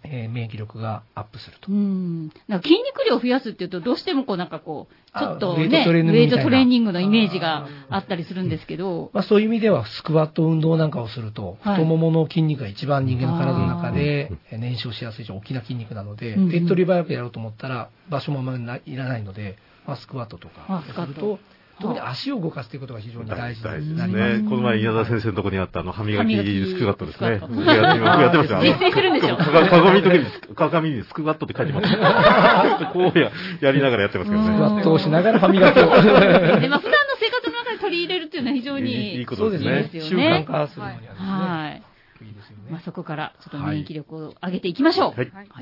えー、免疫力がアップすると。 うん。なんか筋肉量を増やすっていうと、どうしてもこうなんかこう、ちょっとね、ウェイトトレーニングのイメージがあったりするんですけど。 まあ、そういう意味では、スクワット運動なんかをすると、はい、太ももの筋肉が一番人間の体の中で燃焼しやすい大きな筋肉なので、手っ取り早くやろうと思ったら、場所もあんまりいらないので、まあ、スクワットとかすると、特に足を動かすということが非常に大事ですね。この前、稲田先生のところにあったあの、歯磨きスクワットですね。やってますよ。 実践するんですよ。 鏡の時に、鏡にスクワットって書いてます。こうや、やりながらやってますけどね。 スクワットをしながら歯磨きを。 で、まあ、普段の生活の中で取り入れるっていうのは非常にいいことですね。 習慣化するのにはですね。 はい。いいですよね。まあ、そこから、ちょっと免疫力を上げていきましょう。はい。はい。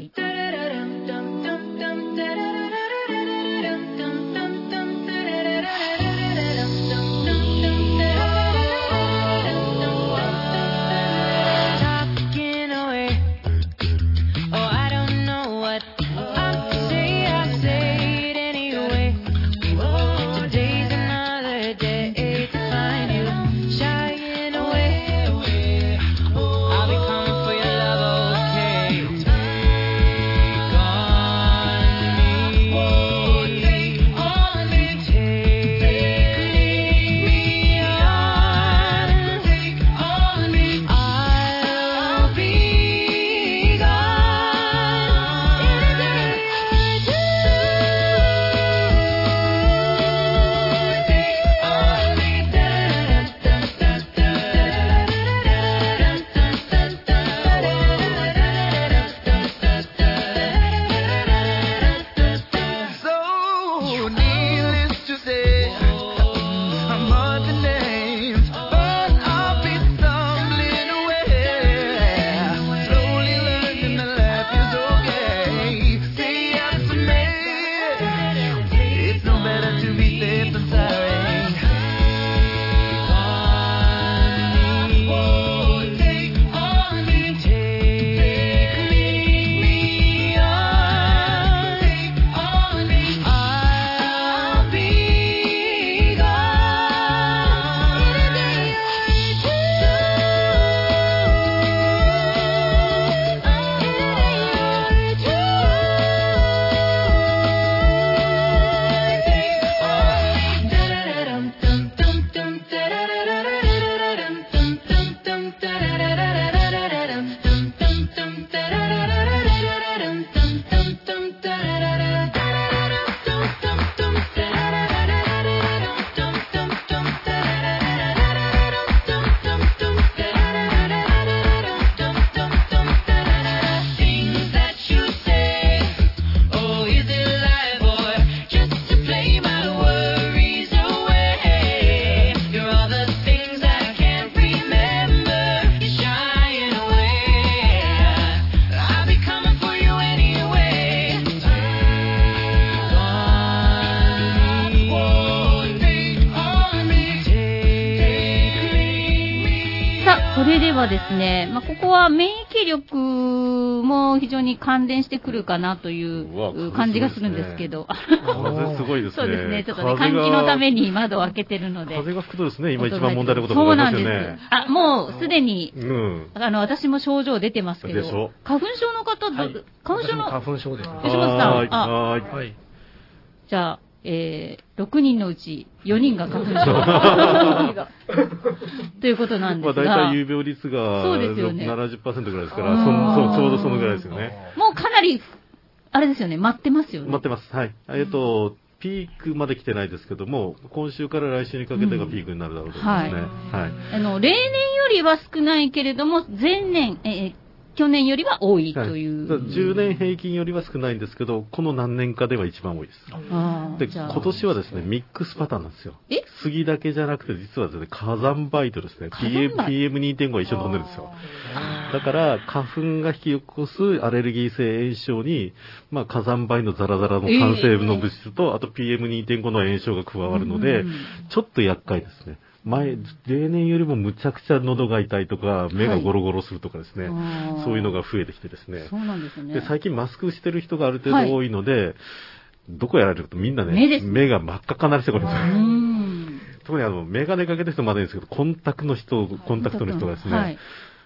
それではですね、まあ、ここは免疫力も非常に関連してくるかなという感じがするんですけど。 風すごいですね。 そうですね。ちょっとね、換気のために窓を開けてるので。 風が吹くとですね、今一番問題なことがございますよね。そうなんです。 あ、もうすでに、うん、あの、私も症状出てますけど。 でしょ。 花粉症の方、はい、花粉症の。 花粉症ですね。 吉本さん。 あ、はい。 じゃあ、えー、ろくにんのうちよにんが花粉症ということなんですが、 まあ、大体有病率がそうですよね、 ななじゅっパーセント ぐらいですから、そそちょうどそのぐらいですよね。 もうかなり、あれですよね、待ってますよね。 待ってます。はい。えっと、ピークまで来てないですけども、今週から来週にかけてがピークになるだろうと思いますね。うん、はい。はい、 あの、例年よりは少ないけれども、前年、えー去年よりは多いという、 はい、じゅうねん平均よりは少ないんですけど、この何年かでは一番多いです。で、今年はですね、ミックスパターンなんですよ。 え杉だけじゃなくて、実はですね、火山灰とですね、ピーエムにてんご が一緒に飛んでるんですよ。だから、花粉が引き起こすアレルギー性炎症に、まあ、火山灰のザラザラの酸性の物質と、えー、あと ピーエムにてんご の炎症が加わるので、うん、ちょっと厄介ですね。前、例年よりもむちゃくちゃ喉が痛いとか、目がゴロゴロするとかですね、はい、そういうのが増えてきてですね。 そうなんですね。 で、最近マスクしてる人がある程度多いので、はい、どこやられるとみんなね、目, 目が真っ赤っかになりしてくるんですよ。特にあの、メガネかけてる人までいいんですけど、コンタクトの人、コンタクトの人がですね、はい、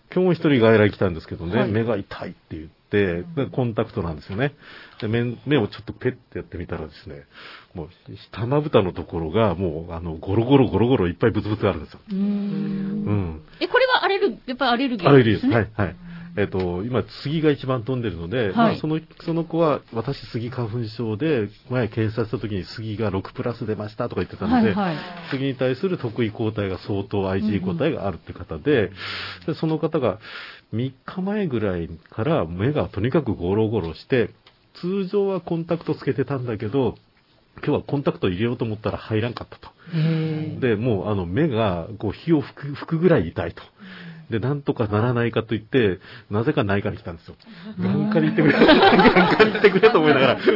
今日も一人外来来たんですけどね、 はい、 目が痛いって言って、コンタクトなんですよね。で 目, 目をちょっとペッてやってみたらですね、もう下まぶたのところがもうあのゴロゴロゴロゴロいっぱいブツブツあるんですよ。うーん、うん。 え、これはアレルギー、やっぱりアレルギーですね。 アレルギーです。はいはい。えっと、今、杉が一番飛んでるので、はい、まあ、その、その子は、私、杉花粉症で、前検査した時に杉がろくプラス出ましたとか言ってたので、はいはい、杉に対する特異抗体が相当 アイジー 抗体があるって方で、うんうん、で、その方がみっかまえぐらいから目がとにかくゴロゴロして、通常はコンタクトつけてたんだけど、今日はコンタクト入れようと思ったら入らんかったと。で、もうあの目がこう火を吹く、吹くぐらい痛いと。で、なんとかならないかと言って、なぜか内科に来たんですよ。眼科に行ってくれ、眼科に行ってくれと思いながら。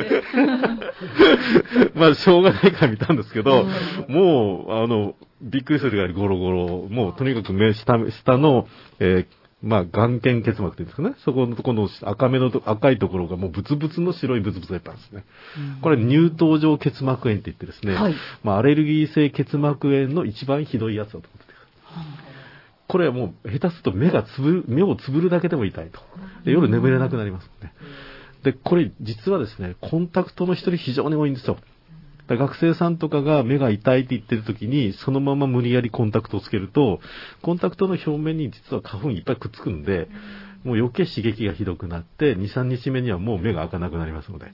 まあ、しょうがないから見たんですけど、もう、あの、びっくりするぐらいゴロゴロ、もうとにかく目下、下の、えーまあ、眼瞼結膜っていうんですかね。そこのところの赤目のと、赤いところがもうブツブツの白いブツブツだったんですね。これ乳頭状結膜炎って言ってですね、はい、まあ、アレルギー性結膜炎の一番ひどいやつだと思ってください。これはもう下手すると目がつぶる、目をつぶるだけでも痛いと。で、夜眠れなくなりますね。で、これ実はですね、コンタクトの人に非常に多いんですよ。だ学生さんとかが目が痛いって言ってる時に、そのまま無理やりコンタクトをつけると、コンタクトの表面に実は花粉いっぱいくっつくんで、もう余計刺激がひどくなって、に、さんにちめにはもう目が開かなくなりますので。はい。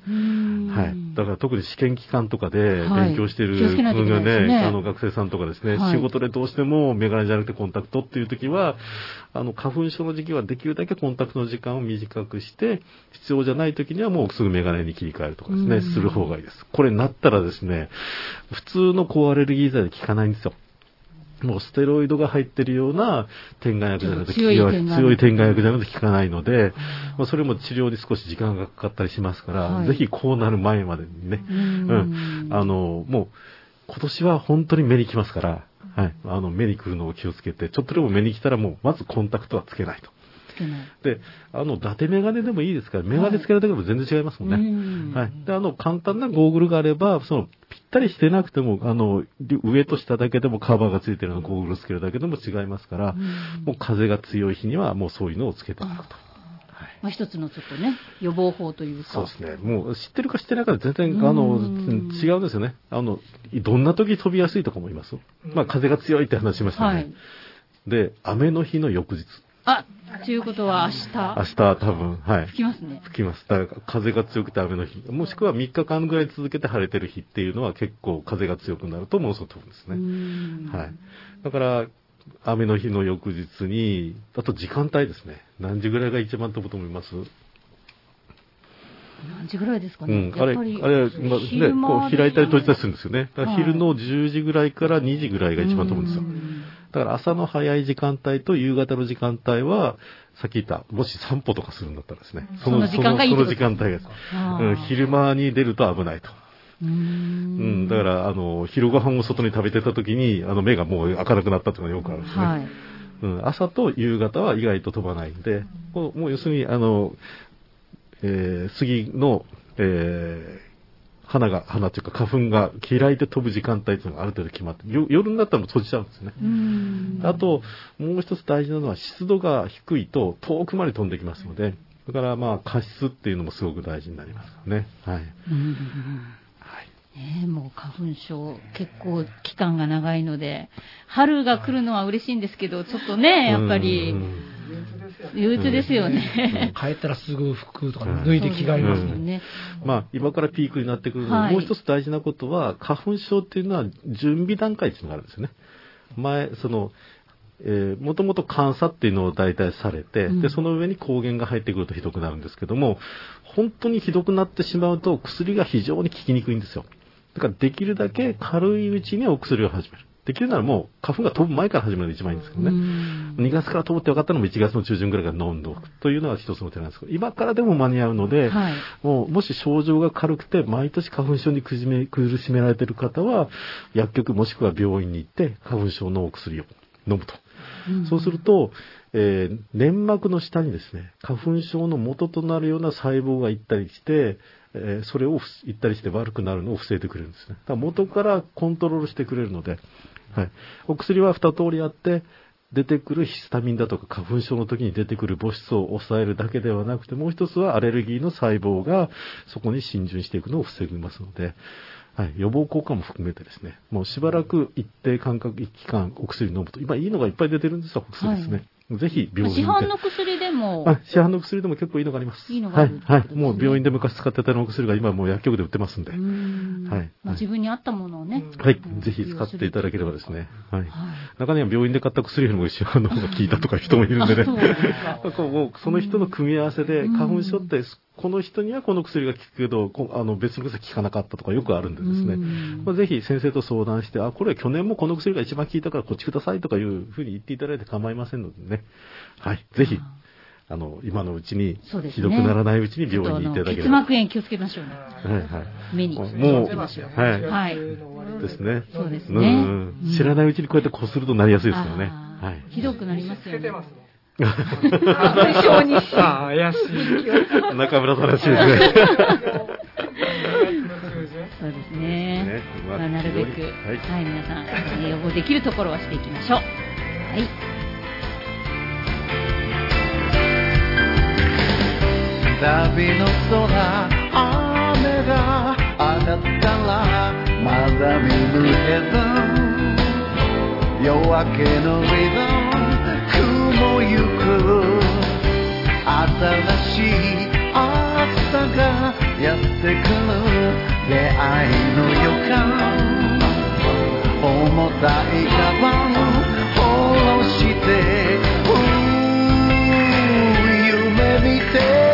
だから特に試験期間とかで勉強している分がね、はい、あの学生さんとかですね、はい、仕事でどうしてもメガネじゃなくてコンタクトっていう時は、あの花粉症の時期はできるだけコンタクトの時間を短くして、必要じゃない時にはもうすぐメガネに切り替えるとかですね、する方がいいです。これなったらですね、普通の抗アレルギー剤で効かないんですよ。もうステロイドが入ってるような点眼薬じゃないと強い強い点眼薬じゃないと効かないので、まあ、それも治療に少し時間がかかったりしますから、はい、ぜひこうなる前までにね、うん、あのもう今年は本当に目に来ますから、はい、あの目に来るのを気をつけて、ちょっとでも目に来たらもうまずコンタクトはつけないと。で、あの、伊達メガネでもいいですから、メガネつけるだけでも全然違いますもんね。はい。で、あの、簡単なゴーグルがあれば、その、ぴったりしてなくても、あの、上と下だけでもカバーがついてるようなゴーグルをつけるだけでも違いますから、もう風が強い日にはもうそういうのをつけてもらうと。 まあ、一つのちょっとね、予防法というか。 そうですね。もう知ってるか知ってないかで全然、あの、違うんですよね。あの、どんな時飛びやすいとかもいます。まあ、風が強いって話しましたね。はい、で、雨の日の翌日。 あ、ということは明日明日多分、はい。 吹きますね。 吹きます。だから風が強くて雨の日。もしくはみっかかんぐらい続けて晴れてる日っていうのは結構風が強くなるとものすごく飛ぶんですね。はい。だから、雨の日の翌日に、あと時間帯ですね。何時ぐらいが一番飛ぶと思います？ 何時ぐらいですかね。 うん、あれ、あれ、まあ、ね、こう開いたり閉じたりするんですよね。だから昼のじゅうじぐらいからにじぐらいが一番飛ぶんですよ。だから朝の早い時間帯と夕方の時間帯は、さっき言った、もし散歩とかするんだったらですね。 その時間がいいその時間帯が、うん、昼間に出ると危ないと。うーん、うん、だから、あの、昼ご飯を外に食べてた時に、あの、目がもう明るくなったっていうのがよくあるんですね。はい、うん。朝と夕方は意外と飛ばないんで、もう要するに、あの、えー、杉の、えー、花が、花というか花粉が嫌いで飛ぶ時間帯というのがある程度決まって、夜になったらもう閉じちゃうんですね。うんあと、もう一つ大事なのは湿度が低いと遠くまで飛んできますので、だからまあ加湿っていうのもすごく大事になりますね。はい。うんね、もう花粉症結構期間が長いので、春が来るのは嬉しいんですけど、ちょっとね、やっぱり、憂鬱ですよね。 帰ったらすぐ服とか脱いで着替えますもんね。 まあ、今からピークになってくるので、はい、もう一つ大事なことは、花粉症っていうのは準備段階っていうのがあるんですよね。前、その、えー、もともと監査っていうのを大体されて、うん、で、その上に抗原が入ってくるとひどくなるんですけども、本当にひどくなってしまうと薬が非常に効きにくいんですよ。だからできるだけ軽いうちにお薬を始める。できるならもう花粉が飛ぶ前から始めるのが一番いいんですけどね。にがつから飛ぶって分かったのもいちがつの中旬ぐらいから飲んでおくというのが一つの手なんですけど、今からでも間に合うので、はい、もうもし症状が軽くて毎年花粉症に苦しめ、苦しめられている方は、薬局もしくは病院に行って花粉症のお薬を飲むと。そうすると、えー、粘膜の下にですね、花粉症の元となるような細胞が行ったりして、えー、それを行ったりして悪くなるのを防いでくれるんですね。だから元からコントロールしてくれるので、はい。お薬は二通りあって、 出てくるヒスタミンだとか花粉症の時に出てくる物質を抑えるだけではなくて、もう一つはアレルギーの細胞がそこに浸潤していくのを防ぎますので、はい、予防効果も含めてですね、もうしばらく一定間隔、一期間お薬飲むと、今いいのがいっぱい出てるんですよ、お薬ですね。はい、ぜひ病院で。 市販の薬でも。 あ、市販の薬でも結構いいのがあります。 いいのがある、ね。 はい。はい。もう病院で昔使ってたのお薬が今もう薬局で売ってますんで。 うんはい。まあ、自分に合ったものをね。 はい。ぜひ使っていただければですね。はい。はい、中には病院で買った薬よりも市販の方が効いたとか人もいるんでね。そうですか。もうその人の組み合わせで花粉症ってこの人にはこの薬が効くけど、あの別の薬効かなかったとかよくあるんでですね。まあ、ぜひ先生と相談して、あ、これ去年もこの薬が一番効いたからこっちくださいとかいうふうに言っていただいて構いませんのでね。はい。ぜひ、あの、今のうちに、ひどくならないうちに病院に行っていただければ。 結膜炎気をつけましょうね。 はいはい。 目に。 もう、はい。 はい。 ですね。 そうですね。 知らないうちにこうやってこするとなりやすいですからね。はい。 ひどくなりますよね。 小にああ、怪しい。 中村さんらしいですね。 そうですね。まあ、なるべく、はい、皆さん、予防できるところはしていきましょう。はい。 旅の空、雨が上がったらまだ見ぬけど、夜明けのリズム雲ゆく、新しい朝がやってくる、出会いの予感、重たいカバン下ろして、夢見て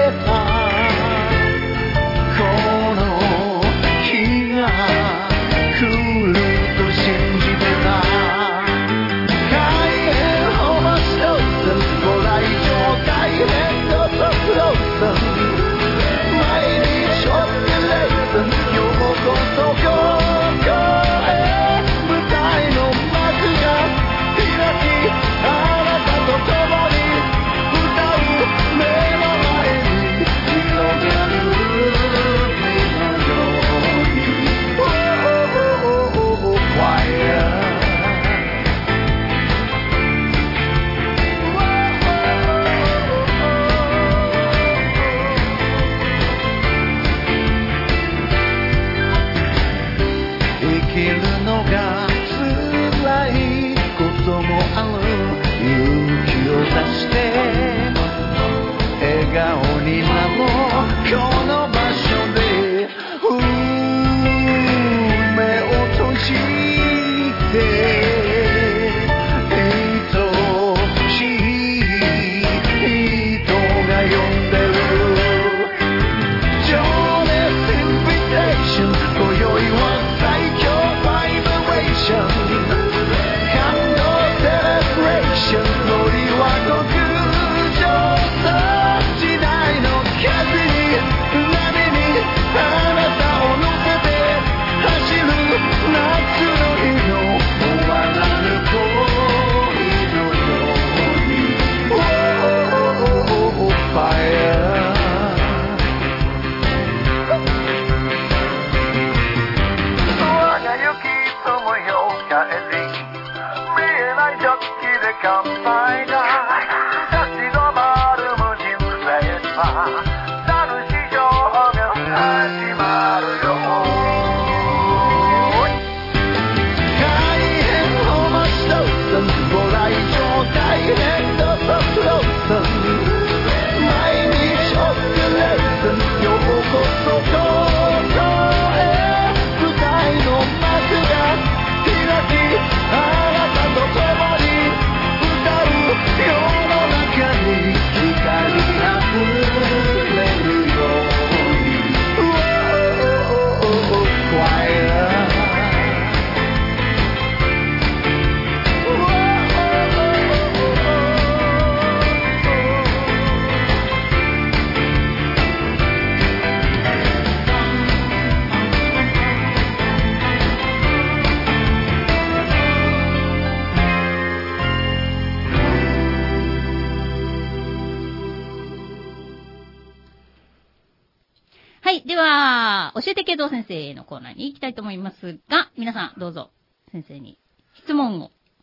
教えてけど先生のコーナーに行きたいと思いますが、皆さんどうぞ先生に質問を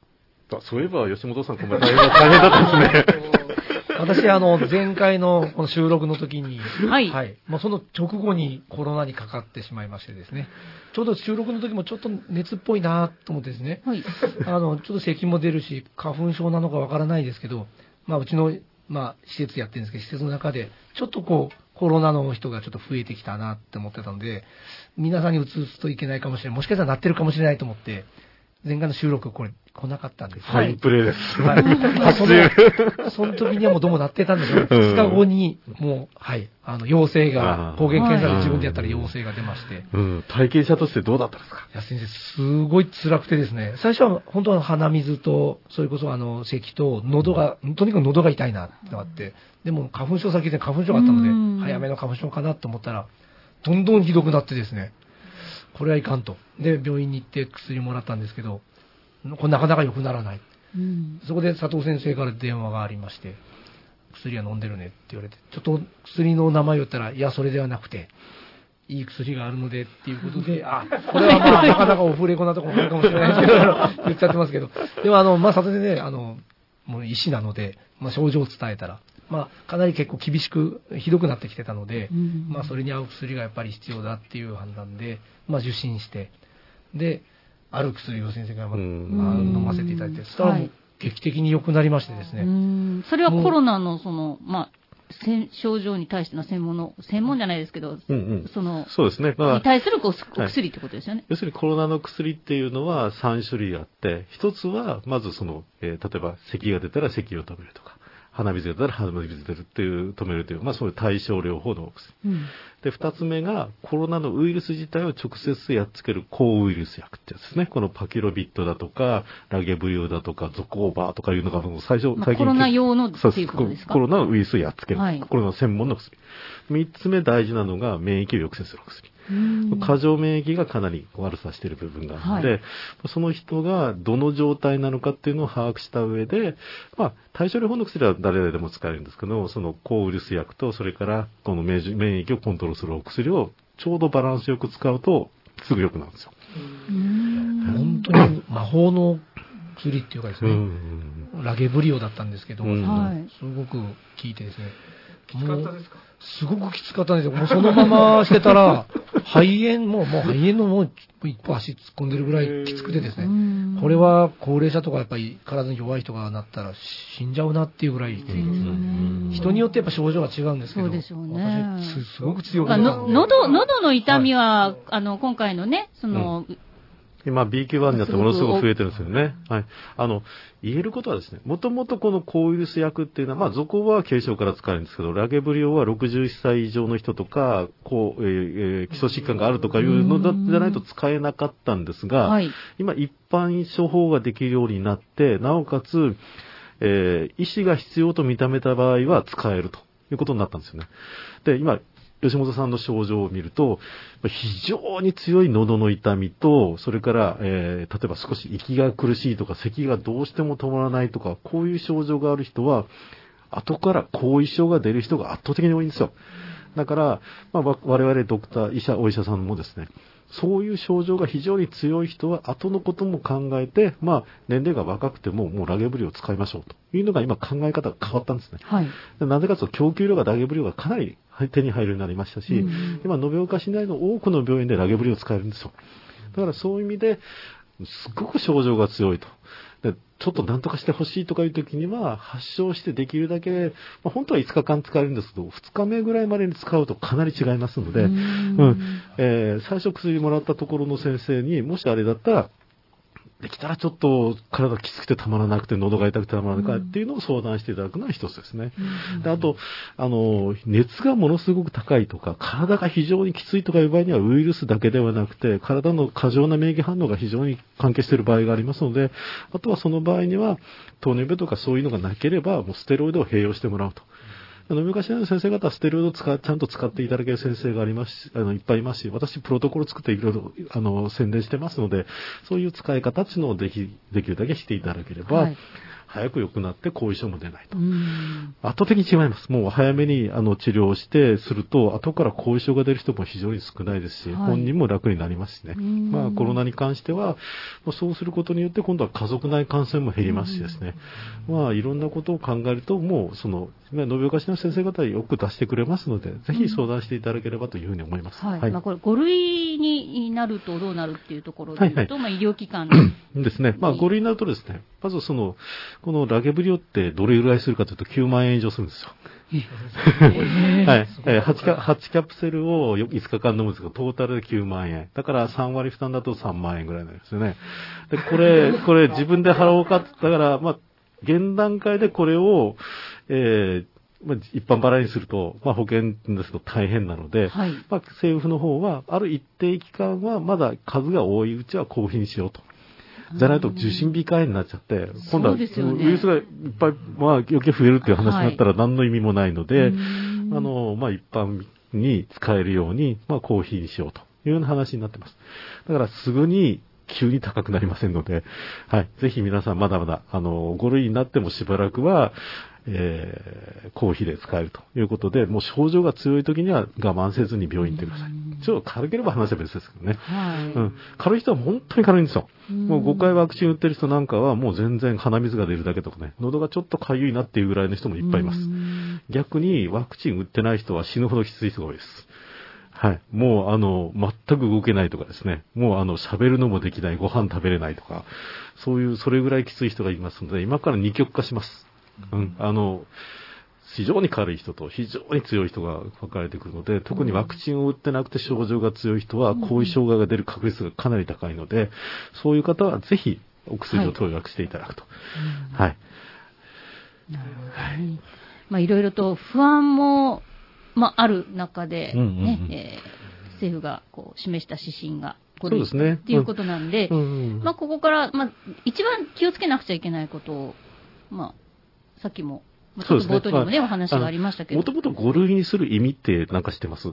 そういえば、吉本さん、こんな大変だ、大変だったですね。 私、あの、前回のこの収録の時に、 はい。 はい。もうその直後にコロナにかかってしまいましてですね、ちょうど収録の時もちょっと熱っぽいなと思ってですね、はい。あの、ちょっと咳も出るし、花粉症なのかわからないですけど、まあ、うちの、まあ、施設やってるんですけど、施設の中で、ちょっとこう、コロナの人がちょっと増えてきたなって思ってたので、皆さんに移すといけないかもしれない。もしかしたらなってるかもしれないと思って、前回の収録これ来なかったんです。 ファインプレーです。 はい。その、その時にはもうどうもなってたんですよ。ふつかごに、もう、はい、あの、陽性が、抗原検査で自分でやったら陽性が出まして。 うん。体験者としてどうだったんですか？ いや、先生、すごい辛くてですね、最初は本当は鼻水と、それこそあの、咳と、喉が、とにかく喉が痛いなってのがあって、でも花粉症先で花粉症があったので、早めの花粉症かなと思ったら、どんどんひどくなってですね、これはいかんと。で、病院に行って薬もらったんですけど、これなかなか良くならない。うん、そこで佐藤先生から電話がありまして、薬は飲んでるねって言われて、ちょっと薬の名前を言ったら、いや、それではなくて、いい薬があるのでっていうことで、あ、これはまあ、なかなかオフレコなところもあるかもしれないですけど、言っちゃってますけど、でもあの、まあ、佐藤先生、あの、もう医師なので、まあ、症状を伝えたら、まあ、かなり結構厳しく、ひどくなってきてたので、うん、まあ、それに合う薬がやっぱり必要だっていう判断で、まあ、受診して、で、ある薬を先生が、まあ、飲ませていただいて、そしたら劇的に良くなりましてですね。 うん、それはコロナの、その、まあ、症状に対しての専門の、専門じゃないですけど、うんうん、その、 そうですね。まあ、 に対するお薬ってことですよね、はい。 要するにコロナの薬っていうのはさん種類あって、一つは、まずその、えー、例えば咳が出たら咳を止めるとか、鼻水が出たら鼻水が出るっていう、止めるという、まあそういう対症療法のお薬。うん、で、二つ目が、コロナのウイルス自体を直接やっつける抗ウイルス薬ってやつですね。このパキロビッドだとか、ラゲブリオだとか、ゾコーバーとかいうのが、最初、 最近。コロナ用のっていうことですか？ コロナのウイルスをやっつける。はい、コロナ専門の薬。三つ目大事なのが、免疫を抑制する薬。過剰免疫がかなり悪さしている部分があるので、はい、その人がどの状態なのかっていうのを把握した上で、まあ、対症療法の薬は誰でも使えるんですけど、その抗ウイルス薬と、それからこの免疫をコントロールするお薬をちょうどバランスよく使うと、すぐ良くなるんですよ。 本当に魔法の薬っていうかですね、ラゲブリオだったんですけど、うん、すごく効いてですね、 きつかったですか？ すごくきつかったんですよ。もうそのまましてたら、肺炎も、もう肺炎のもう一歩足突っ込んでるぐらいきつくてですね、これは高齢者とかやっぱり体に弱い人がなったら死んじゃうなっていうぐらい、人によってやっぱ症状が違うんですけど、 そうでしょうね、 私すごく強くて、 の喉、喉の痛みは、はい、あの、今回のね、その、うん今 ビーキューワン になってものすごく増えてるんですよね。はい。あの、言えることはですね、もともとこの抗ウイルス薬っていうのは、まあ、ゾコは軽症から使えるんですけど、ラゲブリオはろくじゅういっさい以上の人とか、こう、えー、基礎疾患があるとかいうのじゃないと使えなかったんですが、はい、今一般処方ができるようになって、なおかつ、えー、医師が必要と認めた場合は使えるということになったんですよね。で、今、吉本さんの症状を見ると、非常に強い喉の痛みと、それから、えー、例えば少し息が苦しいとか、咳がどうしても止まらないとか、こういう症状がある人は、後から後遺症が出る人が圧倒的に多いんですよ。だから、まあ、我々ドクター、医者、お医者さんもですね、そういう症状が非常に強い人は後のことも考えて、まあ、年齢が若くてももうラゲブリオを使いましょうというのが今考え方が変わったんですね。はい、なぜかというと供給量がラゲブリオがかなり手に入るようになりましたし、うん、今、延岡市内の多くの病院でラゲブリオを使えるんですよ。だからそういう意味で、すごく症状が強いと。でちょっと何とかしてほしいとかいうときには、発症してできるだけ、まあ、本当はいつかかん使えるんですけど、ふつかめぐらいまでに使うとかなり違いますので、うんうんえー、最初薬もらったところの先生に、もしあれだったら、できたらちょっと体きつくてたまらなくて喉が痛くてたまらなくてっていうのを相談していただくのは一つですね。うん、であと、あの、熱がものすごく高いとか、体が非常にきついとかいう場合にはウイルスだけではなくて、体の過剰な免疫反応が非常に関係している場合がありますので、あとはその場合には糖尿病とかそういうのがなければ、もうステロイドを併用してもらうと。飲み昔の先生方はステロイドを使ちゃんと使っていただける先生がありますし、あの、いっぱいいますし、私プロトコル作っていろいろ、あの、宣伝してますので、そういう使い方っていうのをでき、できるだけしていただければ、はい、 早く良くなって後遺症も出ないと。圧倒的に違います。もう早めにあの治療してすると、後から後遺症が出る人も非常に少ないですし、はい、本人も楽になりますしね。まあコロナに関しては、そうすることによって今度は家族内感染も減りますしですね。まあいろんなことを考えると、もうその、延岡市の先生方はよく出してくれますので、ぜひ相談していただければというふうに思います。 はい。はい、まあこれご類になるとどうなるっていうところで言うと、はいはい、まあ医療機関ですね。まあご類になるとですね、まずその、このラゲブリオってどれぐらいするかというときゅうまんえん以上するんですよ。はい。えー、はち, キャはちキャプセルをいつかかん飲むんですけど、トータルできゅうまんえん。だからさんわり負担だとさんまんえんぐらいなんですよね。で、これ、これ自分で払おうかって言ったから、まあ、現段階でこれを、えーまあ、一般払いにすると、まあ、保険ですと大変なので、はい、まあ、政府の方は、ある一定期間はまだ数が多いうちは公費にしようと。じゃないと受診控えになっちゃって、今度はウイルスがいっぱい、まあ、余計増えるっていう話になったら何の意味もないので、はい、あの、まあ、一般に使えるように、まあ、公費にしようというような話になってます。だから、すぐに、急に高くなりませんので、はい。ぜひ皆さんまだまだ、あの、ご類になってもしばらくは、えー、公費で使えるということで、もう症状が強い時には我慢せずに病院に行ってください。ちょっと軽ければ話は別ですけどね。はい。うん。軽い人は本当に軽いんですよ。もうごかいワクチン打ってる人なんかはもう全然鼻水が出るだけとかね、喉がちょっとかゆいなっていうぐらいの人もいっぱいいます。逆にワクチン打ってない人は死ぬほどきつい人が多いです。はい。もう、あの、全く動けないとかですね。もう、あの、喋るのもできない、ご飯食べれないとか、そういう、それぐらいきつい人がいますので、今から二極化します。うん。あの、非常に軽い人と非常に強い人が分かれてくるので、特にワクチンを打ってなくて症状が強い人は、後遺症が出る確率がかなり高いので、そういう方はぜひ、お薬を投薬していただくと。はい。はい。 なるほどね。まあ、いろいろと不安も、まあ、ある中で、ね、うんうんうんえー、政府がこう示した指針がご類っていうことなんで、うんうんうん、まあ、ここから、まあ、一番気をつけなくちゃいけないことを、まあ、さっきも、まあ、ちょっと冒頭にもね、ねお話がありましたけど。 もともとご類にする意味って何か知ってます？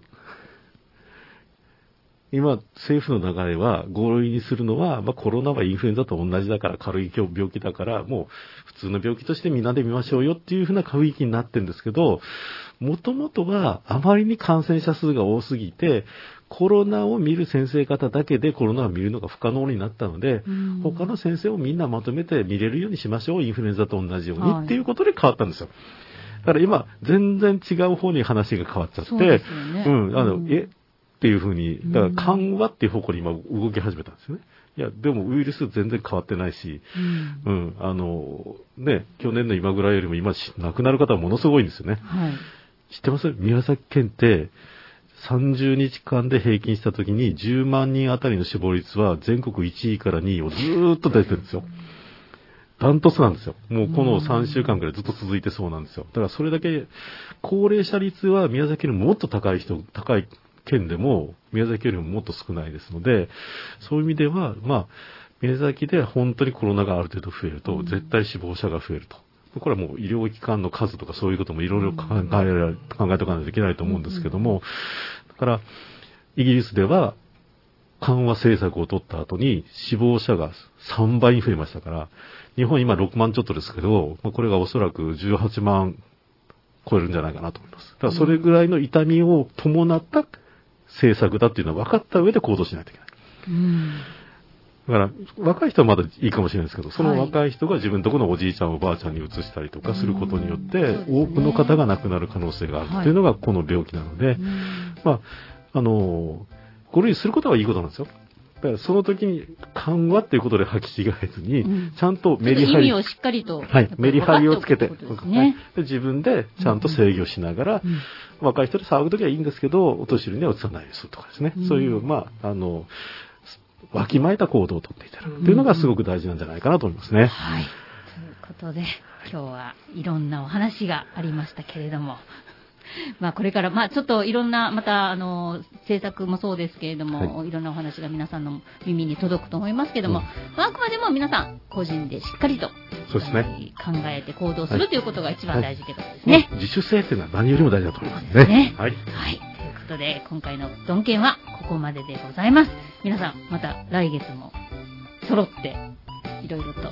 今、政府の流れは、ご類にするのは、まあ、コロナはインフルエンザと同じだから、軽い病気だから、もう、普通の病気としてみんなで見ましょうよっていうふうな雰囲気になってるんですけど、もともとは、あまりに感染者数が多すぎて、コロナを見る先生方だけでコロナを見るのが不可能になったので、他の先生をみんなまとめて見れるようにしましょう、インフルエンザと同じように、はい、っていうことで変わったんですよ。だから今、全然違う方に話が変わっちゃって、ね、うん、あの、うん、え、っていうふうに、だから緩和っていう方向に今動き始めたんですよね。いや、でもウイルス全然変わってないし、うん、うん、あの、ね、去年の今ぐらいよりも今亡くなる方はものすごいんですよね。はい、知ってます？宮崎県ってさんじゅうにちかんで平均したときにじゅうまんにんあたりの死亡率は全国いちいからにいをずーっと出てるんですよ。ダントツなんですよ。もうこのさんしゅうかんくらいずっと続いてそうなんですよ。だからそれだけ高齢者率は宮崎よりももっと高い人、高い県でも宮崎よりももっと少ないですので、そういう意味では、まあ、宮崎で本当にコロナがある程度増えると、絶対死亡者が増えると。これはもう医療機関の数とかそういうこともいろいろ考え、考えておかないといけないと思うんですけども、だから、イギリスでは緩和政策を取った後に死亡者がさんばいに増えましたから、日本今ろくまんちょっとですけど、これがおそらくじゅうはちまん超えるんじゃないかなと思います。だからそれぐらいの痛みを伴った政策だっていうのは分かった上で行動しないといけない。うんだから、若い人はまだいいかもしれないですけど、その若い人が自分のところのおじいちゃんおばあちゃんに移したりとかすることによって、多くの方が亡くなる可能性があるというのがこの病気なので、まあ、あの、ご類することはいいことなんですよ。だからその時に緩和っていうことで履き違えずに、ちゃんとメリハリ。 意味をしっかりと。 はい、メリハリをつけて、ね、で自分でちゃんと制御しながら、うん、若い人で騒ぐときはいいんですけど、お年寄りには移さないようにするとかですね。うん、そういう、まあ、あの、わきまえた行動をとっていただくというのがすごく大事なんじゃないかなと思いますね。 はい。ということで、今日はいろんなお話がありましたけれども、まあこれから、まあちょっといろんな、またあの、政策もそうですけれども、はい、いろんなお話が皆さんの耳に届くと思いますけれども、うんまあ、あくまでも皆さん個人でしっかりと、 そうですね。 考えて行動する、はい、ということが一番大事ということですね。 はい、自主性っていうのは何よりも大事だと思いますね。ねはい。 はい。ということで、今回のドンケンはここまででございます。皆さん、また来月も揃って、いろいろと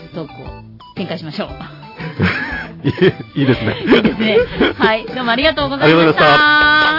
トークを展開しましょう。 いいですね。 いいですね。はい。どうもありがとうございました。ありがとうございました。